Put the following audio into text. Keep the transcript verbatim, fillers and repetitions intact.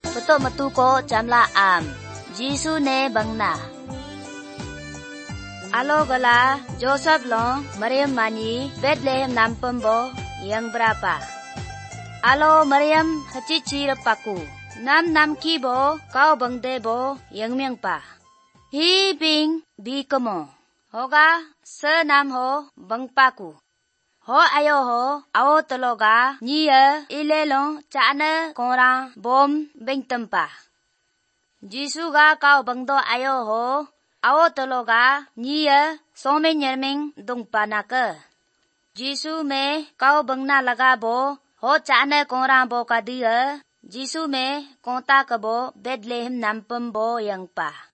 betul metu ko jamla am. Jisu ne bangna. Alo gala Joseph long Maryam mani Bethlehem nampembo yang berapa? Alo Maryam hacici repaku. Nam nam kibo kau bangdebo yang miangpa. Hi bing bi kemo. Hoga se nam ho bangpaku. Ho ayo ho ao tologa niya ilelong chana korang bom beng tempa. Jisu ga kau bangdo ayo ho ao tologa niya some nyerming dungpa naka. Jisu me kau bangna laga bo ho chana korang bo ka dia. Jisu me konta kabo Bethlehem nampem bo yang pa.